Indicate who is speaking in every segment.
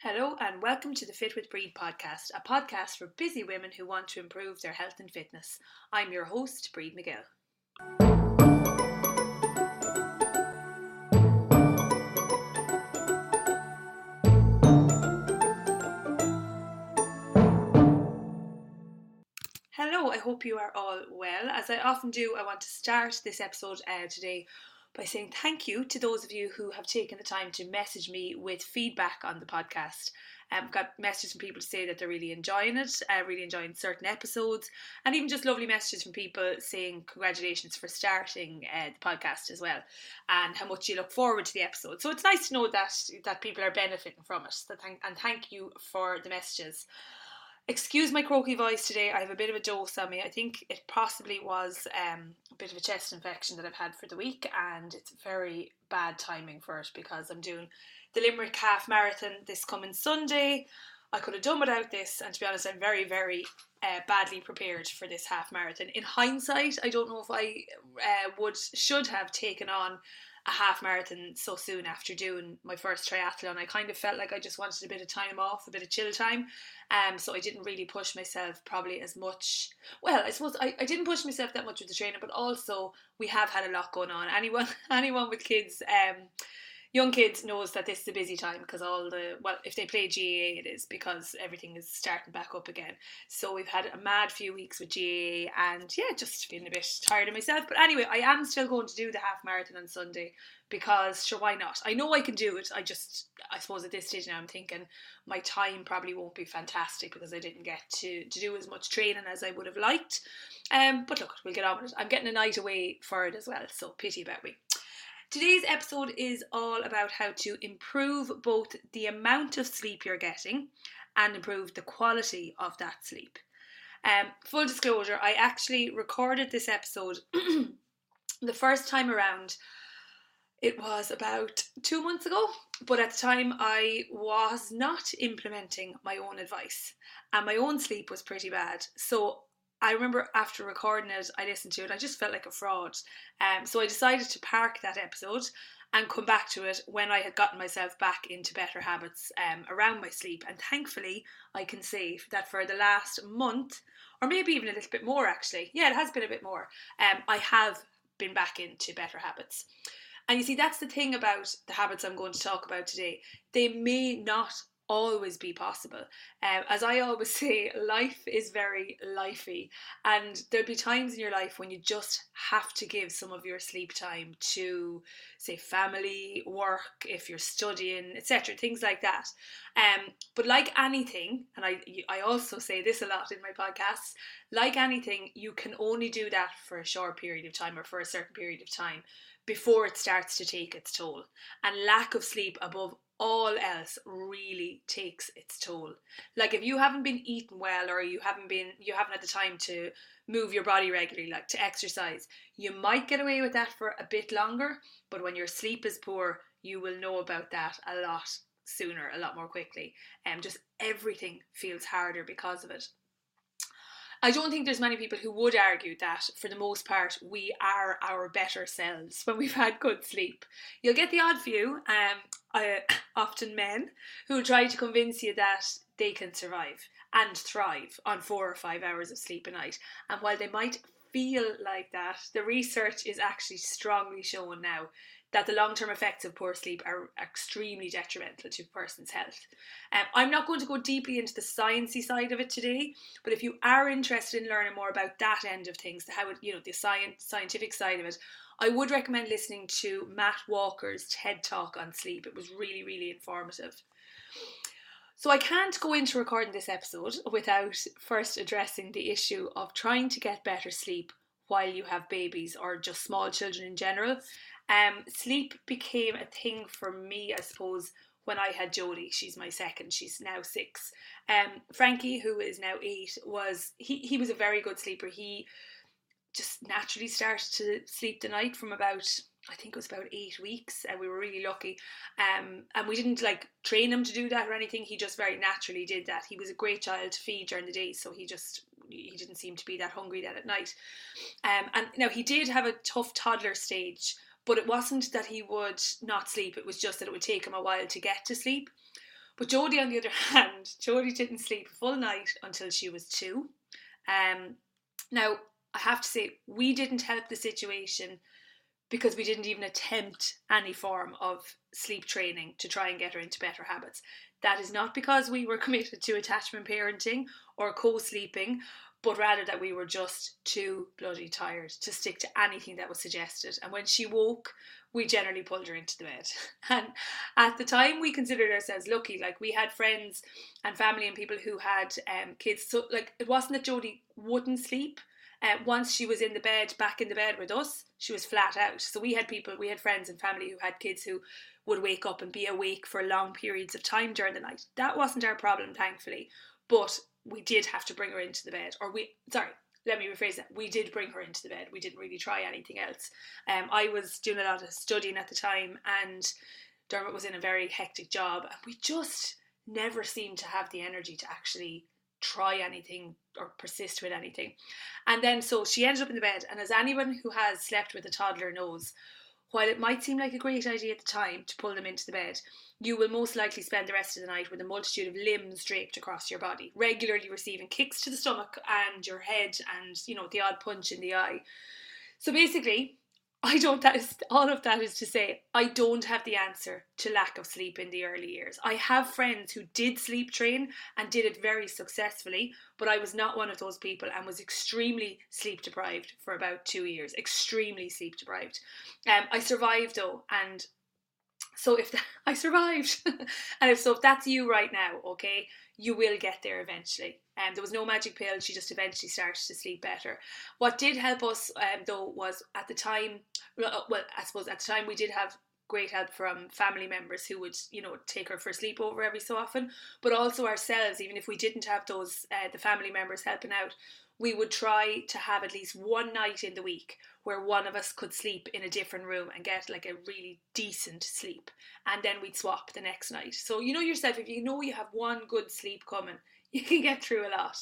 Speaker 1: Hello and welcome to the Fit with Breed podcast, a podcast for busy women who want to improve their health and fitness. I'm your host, Breed McGill. Hello, I hope you are all well. As I often do, I want to start this episode today by saying thank you to those of you who have taken the time to message me with feedback on the podcast. I've got messages from people to say that they're really enjoying it, really enjoying certain episodes, and even just lovely messages from people saying congratulations for starting the podcast as well, and how much you look forward to the episode. So it's nice to know that people are benefiting from it. And thank you for the messages. Excuse my croaky voice today. I have a bit of a dose on me. I think it possibly was a bit of a chest infection that I've had for the week, and it's very bad timing for it because I'm doing the Limerick Half Marathon this coming Sunday. I could have done without this, and to be honest, I'm very, very badly prepared for this half marathon. In hindsight, I don't know if I should have taken on a half marathon so soon after doing my first triathlon. I kind of felt like I just wanted a bit of time off, a bit of chill time. So I didn't really push myself probably as much. Well, I suppose I didn't push myself that much with the training, but also we have had a lot going on. Anyone with kids, young kids knows that this is a busy time because if they play GAA it is because everything is starting back up again. So we've had a mad few weeks with GAA and just feeling a bit tired of myself. But anyway, I am still going to do the half marathon on Sunday because sure, why not? I know I can do it. I suppose at this stage now I'm thinking my time probably won't be fantastic because I didn't get to do as much training as I would have liked. But look, we'll get on with it. I'm getting a night away for it as well, so pity about me. Today's episode is all about how to improve both the amount of sleep you're getting and improve the quality of that sleep. Full disclosure, I actually recorded this episode the first time around. It was about 2 months ago, but at the time I was not implementing my own advice and my own sleep was pretty bad. So I remember after recording it, I listened to it, I just felt like a fraud. So I decided to park that episode and come back to it when I had gotten myself back into better habits around my sleep. And thankfully, I can say that for the last month, or maybe even a little bit more actually, it has been a bit more, I have been back into better habits. And you see, that's the thing about the habits I'm going to talk about today. They may not always be possible. As I always say, life is very lifey, and there'll be times in your life when you just have to give some of your sleep time to, say, family, work, if you're studying, etc., things like that. But like anything, and I also say this a lot in my podcasts, like anything, you can only do that for a short period of time or for a certain period of time before it starts to take its toll. And lack of sleep above all else really takes its toll. Like if you haven't been eating well or you haven't had the time to move your body regularly, like to exercise, you might get away with that for a bit longer, but when your sleep is poor, you will know about that a lot sooner, a lot more quickly. Just everything feels harder because of it. I don't think there's many people who would argue that, for the most part, we are our better selves when we've had good sleep. You'll get the odd few, often men, who try to convince you that they can survive and thrive on 4 or 5 hours of sleep a night. And while they might feel like that, the research is actually strongly showing now that the long-term effects of poor sleep are extremely detrimental to a person's health. I'm not going to go deeply into the sciencey side of it today, but if you are interested in learning more about that end of things, the scientific side of it, I would recommend listening to Matt Walker's TED Talk on sleep. It was really, really informative. So I can't go into recording this episode without first addressing the issue of trying to get better sleep while you have babies or just small children in general. Sleep became a thing for me, I suppose, when I had Jodie. She's my second. She's now 6. Frankie, who is now 8, he was a very good sleeper. He just naturally started to sleep the night from about, I think it was about 8 weeks, and we were really lucky. And we didn't train him to do that or anything. He just very naturally did that. He was a great child to feed during the day, so he didn't seem to be that hungry then at night. And now he did have a tough toddler stage, but it wasn't that he would not sleep. It was just that it would take him a while to get to sleep. But Jodie, on the other hand, Jodie didn't sleep a full night until she was 2. Now, I have to say, we didn't help the situation because we didn't even attempt any form of sleep training to try and get her into better habits. That is not because we were committed to attachment parenting or co-sleeping, but rather that we were just too bloody tired to stick to anything that was suggested. And when she woke, we generally pulled her into the bed. And at the time, we considered ourselves lucky. Like, we had friends and family and people who had kids. So, like, it wasn't that Jodie wouldn't sleep. Once she was in the bed, back in the bed with us, she was flat out. So we had friends and family who had kids who would wake up and be awake for long periods of time during the night. That wasn't our problem, thankfully. But we did have to bring her into the bed. Let me rephrase that. We did bring her into the bed. We didn't really try anything else. I was doing a lot of studying at the time, and Dermot was in a very hectic job, and we just never seemed to have the energy to actually try anything or persist with anything. And then so she ended up in the bed, and as anyone who has slept with a toddler knows, while it might seem like a great idea at the time to pull them into the bed, you will most likely spend the rest of the night with a multitude of limbs draped across your body, regularly receiving kicks to the stomach and your head and, the odd punch in the eye. So basically, all of that is to say, I don't have the answer to lack of sleep in the early years. I have friends who did sleep train and did it very successfully, but I was not one of those people and was extremely sleep deprived for about 2 years. Extremely sleep deprived. I survived though, and so I survived, and if that's you right now, okay, you will get there eventually. There was no magic pill. She just eventually started to sleep better. What did help us, though, was at the time. Well, I suppose at the time we did have great help from family members who would, take her for a sleepover every so often. But also ourselves, even if we didn't have those, the family members helping out, we would try to have at least one night in the week where one of us could sleep in a different room and get like a really decent sleep, and then we'd swap the next night. So you know yourself, if you know you have one good sleep coming, you can get through a lot.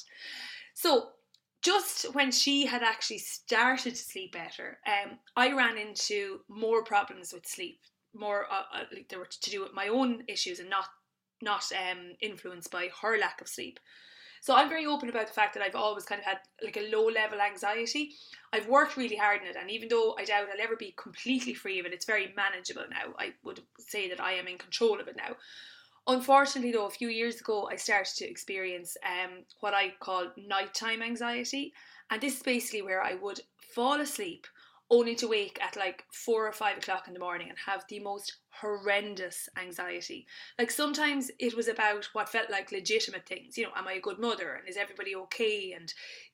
Speaker 1: So just when she had actually started to sleep better, I ran into more problems with sleep, more like they were to do with my own issues and not influenced by her lack of sleep. So I'm very open about the fact that I've always kind of had like a low level anxiety. I've worked really hard in it, and even though I doubt I'll ever be completely free of it, it's very manageable now. I would say that I am in control of it now. Unfortunately though, a few years ago I started to experience what I call nighttime anxiety, and this is basically where I would fall asleep only to wake at like 4 or 5 o'clock in the morning and have the most horrendous anxiety. Like sometimes it was about what felt like legitimate things. Am I a good mother? And is everybody okay? And,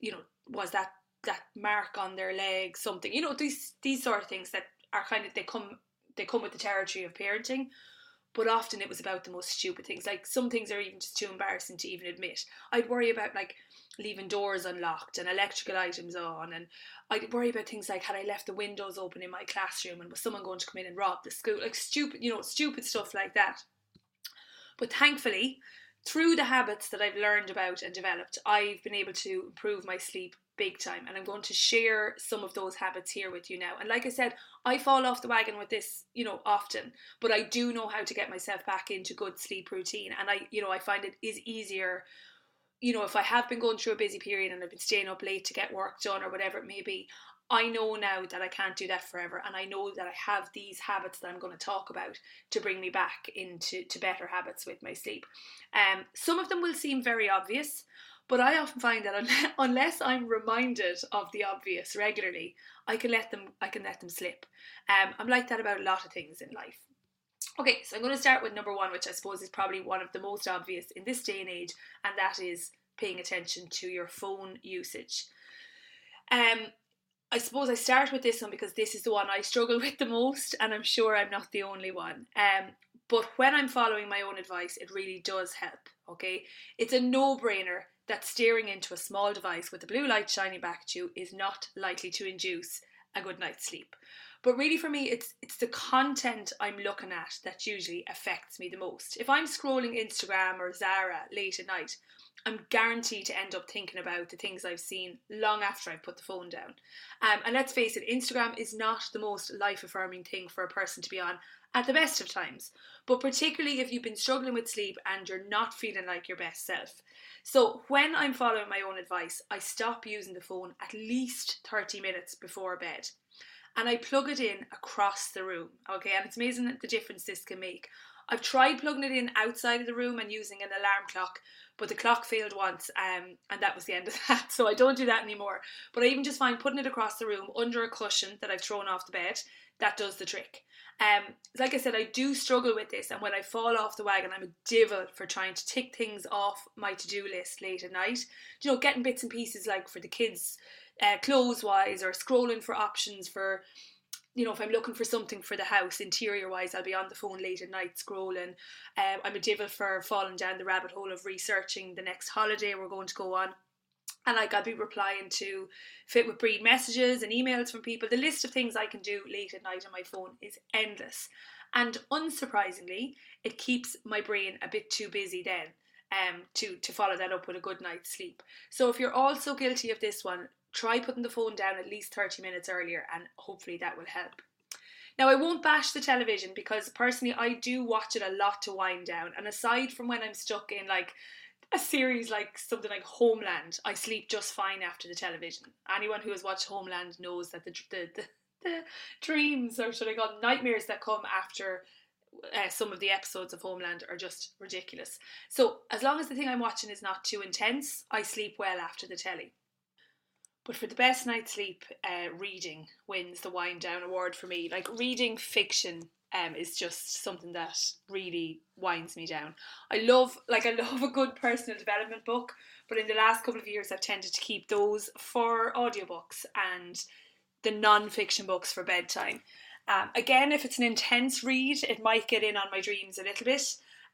Speaker 1: was that mark on their leg something? These sort of things that are kind of, they come with the territory of parenting. But often it was about the most stupid things. Like some things are even just too embarrassing to even admit. I'd worry about like leaving doors unlocked and electrical items on, and I'd worry about things like, had I left the windows open in my classroom and was someone going to come in and rob the school? Like stupid stuff like that. But thankfully, through the habits that I've learned about and developed, I've been able to improve my sleep big time, and I'm going to share some of those habits here with you now. And like I said, I fall off the wagon with this, often, but I do know how to get myself back into good sleep routine, and I find it is easier, if I have been going through a busy period and I've been staying up late to get work done or whatever it may be. I know now that I can't do that forever, and I know that I have these habits that I'm going to talk about to bring me back into better habits with my sleep. Some of them will seem very obvious, but I often find that unless I'm reminded of the obvious regularly, I can let them slip. I'm like that about a lot of things in life. Okay, so I'm going to start with number 1, which I suppose is probably one of the most obvious in this day and age, and that is paying attention to your phone usage. I suppose I start with this one because this is the one I struggle with the most, and I'm sure I'm not the only one. But when I'm following my own advice, it really does help, okay? It's a no-brainer that staring into a small device with the blue light shining back at you is not likely to induce a good night's sleep. But really for me, it's the content I'm looking at that usually affects me the most. If I'm scrolling Instagram or Zara late at night, I'm guaranteed to end up thinking about the things I've seen long after I've put the phone down. And let's face it, Instagram is not the most life-affirming thing for a person to be on at the best of times, but particularly if you've been struggling with sleep and you're not feeling like your best self. So when I'm following my own advice, I stop using the phone at least 30 minutes before bed. And I plug it in across the room, okay? And it's amazing the difference this can make. I've tried plugging it in outside of the room and using an alarm clock, but the clock failed once, and that was the end of that. So I don't do that anymore. But I even just find putting it across the room under a cushion that I've thrown off the bed, that does the trick. Like I said, I do struggle with this, and when I fall off the wagon, I'm a devil for trying to tick things off my to-do list late at night. You know, getting bits and pieces like for the kids, clothes-wise, or scrolling for options for, you know, if I'm looking for something for the house, interior-wise, I'll be on the phone late at night scrolling. I'm a devil for falling down the rabbit hole of researching the next holiday we're going to go on. And like I'll be replying to Fit with Breed messages and emails from people. The list of things I can do late at night on my phone is endless. And unsurprisingly, it keeps my brain a bit too busy then to follow that up with a good night's sleep. So if you're also guilty of this one, try putting the phone down at least 30 minutes earlier, and hopefully that will help. Now, I won't bash the television because personally I do watch it a lot to wind down. And aside from when I'm stuck in like a series like something like Homeland, I sleep just fine after the television. Anyone who has watched Homeland knows that the dreams, or should I call them nightmares, that come after some of the episodes of Homeland are just ridiculous. So as long as the thing I'm watching is not too intense, I sleep well after the telly. But for the best night's sleep, reading wins the wind down award for me. Like reading fiction is just something that really winds me down. I love a good personal development book, but in the last couple of years I've tended to keep those for audiobooks and the non-fiction books for bedtime. Again, if it's an intense read, it might get in on my dreams a little bit,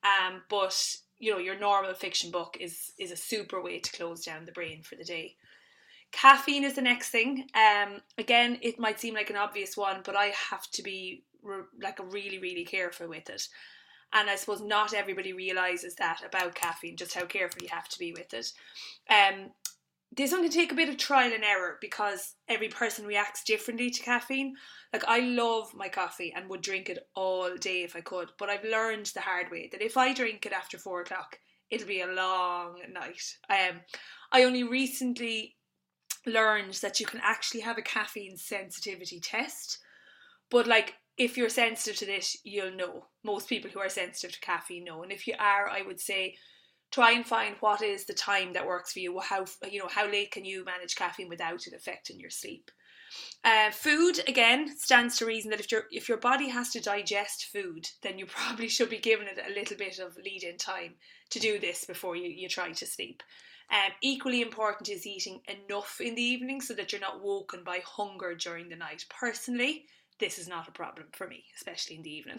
Speaker 1: but you know, your normal fiction book is a super way to close down the brain for the day. Caffeine is the next thing. Again, it might seem like an obvious one, but I have to be really, really careful with it. And I suppose not everybody realises that about caffeine, just how careful you have to be with it. This one can take a bit of trial and error because every person reacts differently to caffeine. Like, I love my coffee and would drink it all day if I could, but I've learned the hard way that if I drink it after 4 o'clock, it'll be a long night. I only recently learned that you can actually have a caffeine sensitivity test, but like, if you're sensitive to this, you'll know. Most people who are sensitive to caffeine know, and if you are, I would say try and find what is the time that works for you. How late can you manage caffeine without it affecting your sleep? Food, again, stands to reason that if your body has to digest food, then you probably should be giving it a little bit of lead-in time to do this before you try to sleep. Equally important is eating enough in the evening so that you're not woken by hunger during the night. Personally, this is not a problem for me, especially in the evening.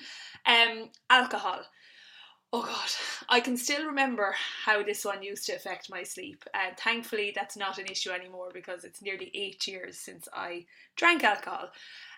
Speaker 1: Alcohol. Oh God, I can still remember how this one used to affect my sleep. Thankfully, that's not an issue anymore because it's nearly 8 years since I drank alcohol.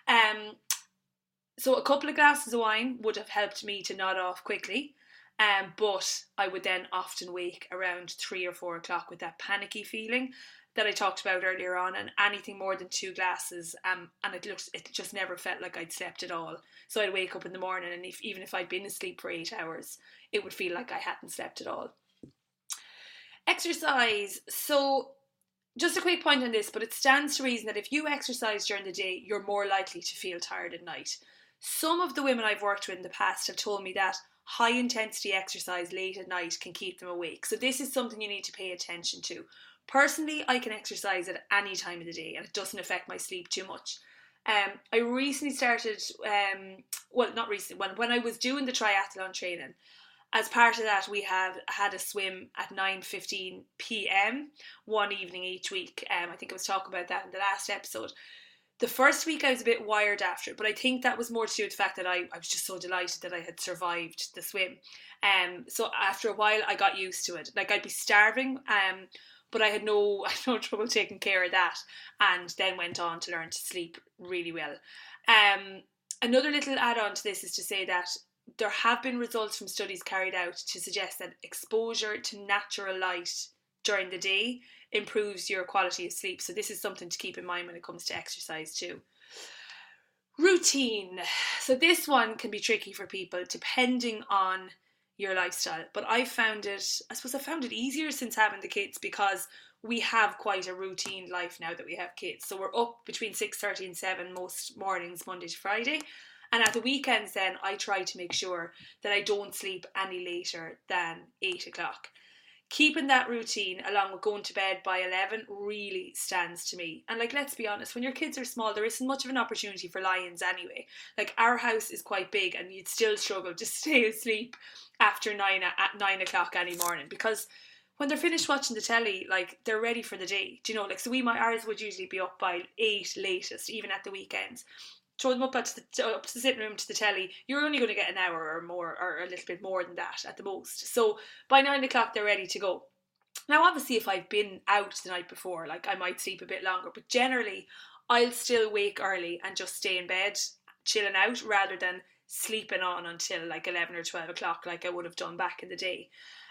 Speaker 1: So a couple of glasses of wine would have helped me to nod off quickly. But I would then often wake around 3 or 4 o'clock with that panicky feeling that I talked about earlier on, and anything more than 2 glasses, and it just never felt like I'd slept at all. So I'd wake up in the morning, and even if I'd been asleep for 8 hours, it would feel like I hadn't slept at all. Exercise. So just a quick point on this, but it stands to reason that if you exercise during the day, you're more likely to feel tired at night. Some of the women I've worked with in the past have told me that high intensity exercise late at night can keep them awake. So this is something you need to pay attention to. Personally, I can exercise at any time of the day and it doesn't affect my sleep too much. I recently started, not recently, when I was doing the triathlon training, as part of that we had a swim at 9:15 p.m. one evening each week. I think I was talking about that in the last episode. The first week I was a bit wired after it, but I think that was more to do with the fact that I was just so delighted that I had survived the swim. So after a while I got used to it. Like, I'd be starving, but I had no trouble taking care of that, and then went on to learn to sleep really well. Another little add-on to this is to say that there have been results from studies carried out to suggest that exposure to natural light during the day improves your quality of sleep. So this is something to keep in mind when it comes to exercise too. Routine. So this one can be tricky for people depending on your lifestyle. But I found it easier since having the kids because we have quite a routine life now that we have kids. So we're up between 6:30 and 7 most mornings, Monday to Friday. And at the weekends then I try to make sure that I don't sleep any later than 8 o'clock. Keeping that routine along with going to bed by 11 really stands to me. And like, let's be honest, when your kids are small, there isn't much of an opportunity for lie-ins anyway. Like, our house is quite big and you'd still struggle to stay asleep after 9 o'clock any morning, because when they're finished watching the telly, like, they're ready for the day. Do you know, like, so ours would usually be up by 8 latest, even at the weekends. Throw them up to the sitting room to the telly, you're only going to get an hour or more, or a little bit more than that at the most. So by 9 o'clock, they're ready to go. Now, obviously, if I've been out the night before, like, I might sleep a bit longer, but generally, I'll still wake early and just stay in bed, chilling out, rather than sleeping on until like 11 or 12 o'clock, like I would have done back in the day.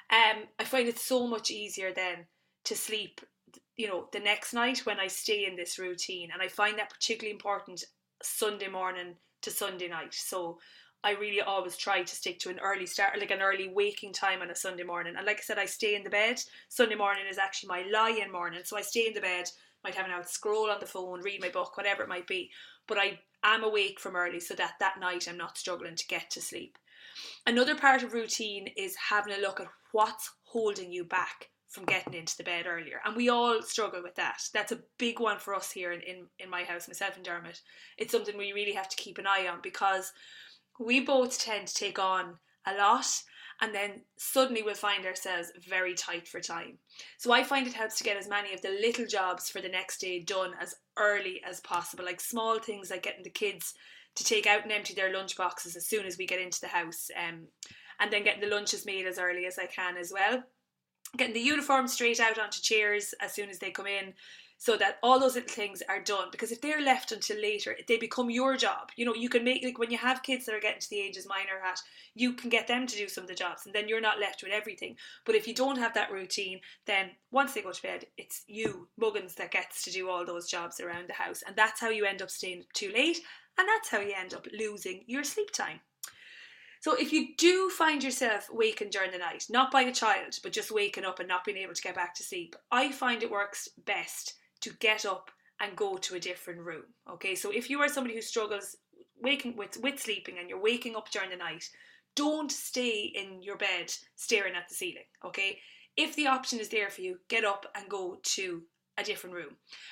Speaker 1: I find it so much easier then to sleep, the next night when I stay in this routine, and I find that particularly important Sunday morning to Sunday night. So I really always try to stick to an early start, like an early waking time on a Sunday morning. And like I said, I stay in the bed. Sunday morning is actually my lie-in morning. So I stay in the bed, might have an hour scroll on the phone, read my book, whatever it might be. But I am awake from early so that night I'm not struggling to get to sleep. Another part of routine is having a look at what's holding you back from getting into the bed earlier. And we all struggle with that. That's a big one for us here in my house, myself and Dermot. It's something we really have to keep an eye on, because we both tend to take on a lot and then suddenly we'll find ourselves very tight for time. So I find it helps to get as many of the little jobs for the next day done as early as possible, like small things like getting the kids to take out and empty their lunch boxes as soon as we get into the house, and then getting the lunches made as early as I can as well. Getting the uniform straight out onto chairs as soon as they come in, so that all those little things are done. Because if they're left until later, they become your job. You can make, like, when you have kids that are getting to the ages mine are at, you can get them to do some of the jobs and then you're not left with everything. But if you don't have that routine, then once they go to bed, it's you, Muggins, that gets to do all those jobs around the house. And that's how you end up staying too late, and that's how you end up losing your sleep time. So if you do find yourself waking during the night, not by a child, but just waking up and not being able to get back to sleep, I find it works best to get up and go to a different room. Okay, so if you are somebody who struggles waking with sleeping and you're waking up during the night, don't stay in your bed staring at the ceiling. Okay, if the option is there for you, get up and go to a different room.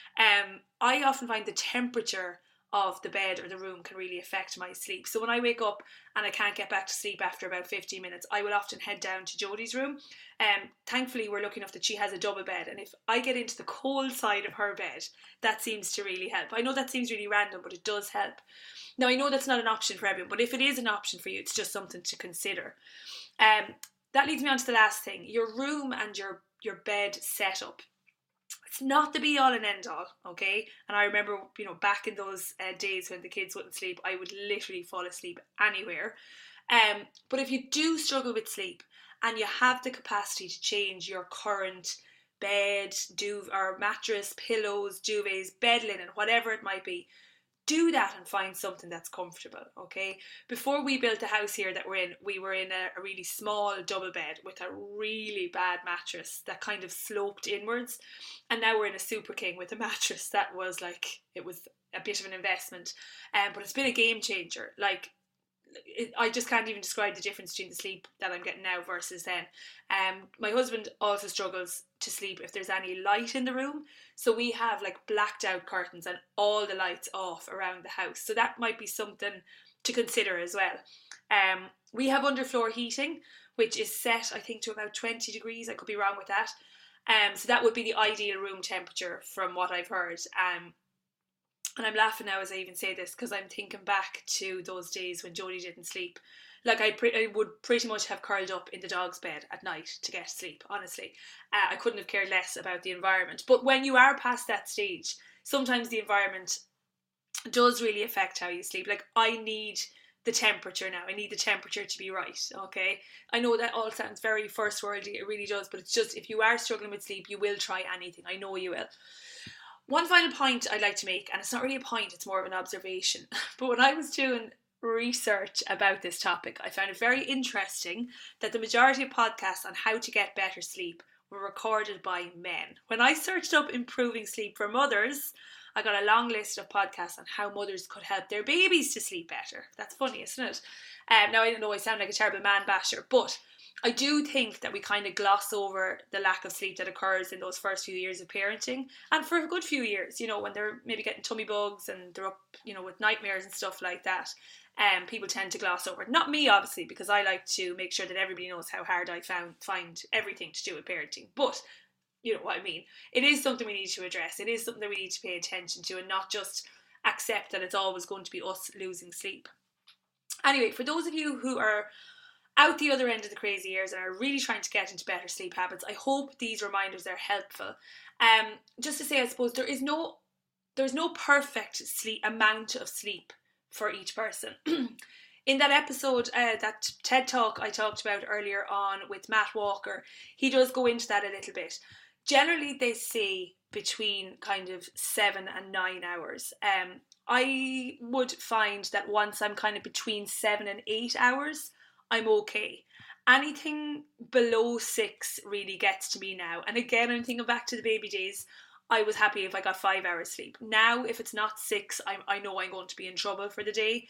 Speaker 1: I often find the temperature of the bed or the room can really affect my sleep. So when I wake up and I can't get back to sleep after about 15 minutes, I will often head down to Jodie's room. Thankfully, we're lucky enough that she has a double bed, and if I get into the cold side of her bed, that seems to really help. I know that seems really random, but it does help. Now, I know that's not an option for everyone, but if it is an option for you, it's just something to consider. That leads me on to the last thing: your room and your bed setup. It's not the be all and end all, okay? And I remember, back in those days when the kids wouldn't sleep, I would literally fall asleep anywhere. But if you do struggle with sleep and you have the capacity to change your current bed, or mattress, pillows, duvets, bed linen, whatever it might be, do that and find something that's comfortable, okay? Before we built the house here that we're in, we were in a really small double bed with a really bad mattress that kind of sloped inwards, and now we're in a Super King with a mattress that was it was a bit of an investment, but it's been a game changer. I just can't even describe the difference between the sleep that I'm getting now versus then. My husband also struggles to sleep if there's any light in the room, so we have blacked out curtains and all the lights off around the house, so that might be something to consider as well. We have underfloor heating, which is set, I think, to about 20 degrees. I could be wrong with that. So that would be the ideal room temperature from what I've heard. And I'm laughing now as I even say this, because I'm thinking back to those days when Jodie didn't sleep. I would pretty much have curled up in the dog's bed at night to get sleep, honestly. I couldn't have cared less about the environment. But when you are past that stage, sometimes the environment does really affect how you sleep. I need the temperature now. I need the temperature to be right, okay? I know that all sounds very first worldly, it really does, but it's just, if you are struggling with sleep, you will try anything. I know you will. one final point I'd like to make, and it's not really a point, it's more of an observation, but when I was doing research about this topic, I found it very interesting that the majority of podcasts on how to get better sleep were recorded by men. When I searched up improving sleep for mothers, I got a long list of podcasts on how mothers could help their babies to sleep better. That's funny, isn't it? Now, I don't know, I sound like a terrible man basher, but I do think that we kind of gloss over the lack of sleep that occurs in those first few years of parenting, and for a good few years, you know, when they're maybe getting tummy bugs and they're up, you know, with nightmares and stuff like that. People tend to gloss over. Not me, obviously, because I like to make sure that everybody knows how hard I find everything to do with parenting. But you know what I mean. It is something we need to address. It is something that we need to pay attention to, and not just accept that it's always going to be us losing sleep. Anyway, for those of you who are out the other end of the crazy years and are really trying to get into better sleep habits, I hope these reminders are helpful. Just to say, I suppose there's no perfect amount of sleep for each person. In that episode, that TED Talk I talked about earlier on with Matt Walker, he does go into that a little bit. Generally, they say between kind of 7 and 9 hours. I would find that once I'm kind of between 7 and 8 hours, I'm okay. Anything below 6 really gets to me now. And again, I'm thinking back to the baby days. I was happy if I got 5 hours sleep. Now, if it's not 6, I know I'm going to be in trouble for the day.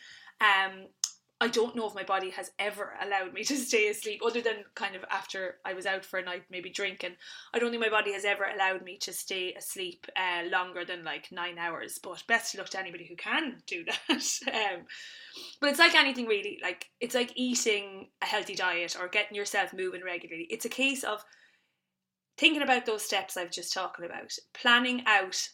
Speaker 1: I don't know if my body has ever allowed me to stay asleep, other than kind of after I was out for a night, maybe drinking. I don't think my body has ever allowed me to stay asleep longer than like 9 hours. But best of luck to anybody who can do that. But it's like anything really. Like, it's like eating a healthy diet or getting yourself moving regularly. It's a case of thinking about those steps I've just talked about, planning out,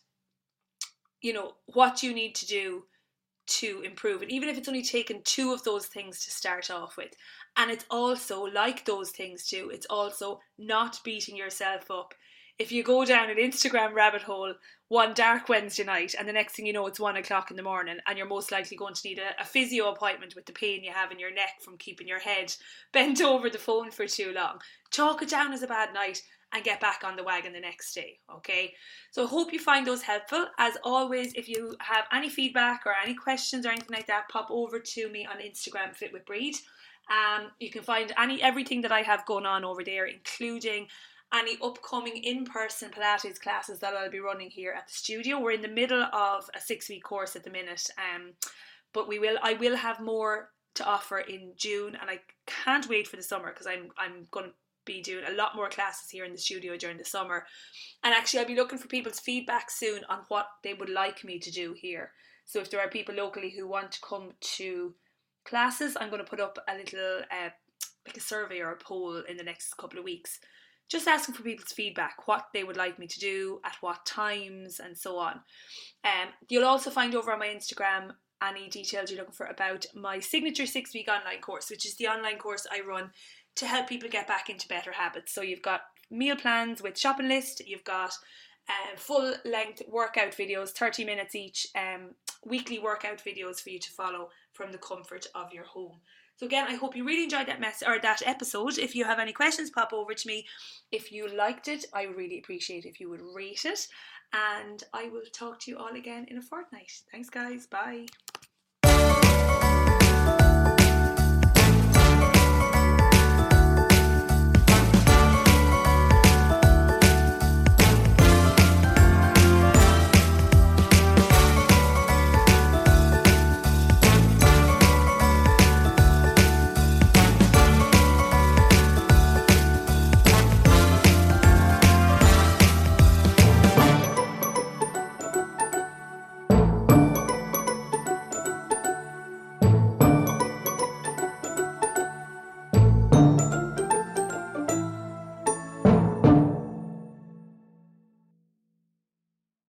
Speaker 1: you know, what you need to do to improve, and even if it's only taken 2 of those things to start off with. And it's also, like those things too, it's also not beating yourself up. If you go down an Instagram rabbit hole one dark Wednesday night and the next thing you know it's 1 o'clock in the morning, and you're most likely going to need a physio appointment with the pain you have in your neck from keeping your head bent over the phone for too long, chalk it down as a bad night and get back on the wagon the next day, okay? So I hope you find those helpful. As always, if you have any feedback or any questions or anything like that, pop over to me on Instagram, Fit with Breed. You can find everything that I have going on over there, including any upcoming in-person Pilates classes that I'll be running here at the studio. We're in the middle of a 6-week course at the minute, but I will have more to offer in June, and I can't wait for the summer because I'm going to be doing a lot more classes here in the studio during the summer. And actually, I'll be looking for people's feedback soon on what they would like me to do here. So if there are people locally who want to come to classes, I'm going to put up a little like a survey or a poll in the next couple of weeks, just asking for people's feedback, what they would like me to do, at what times, and so on. You'll also find over on my Instagram any details you're looking for about my signature 6-week online course, which is the online course I run to help people get back into better habits. So you've got meal plans with shopping list, you've got full length workout videos, 30 minutes each, weekly workout videos for you to follow from the comfort of your home. So again, I hope you really enjoyed that episode. If you have any questions, pop over to me. If you liked it, I would really appreciate if you would rate it. And I will talk to you all again in a fortnight. Thanks guys, bye.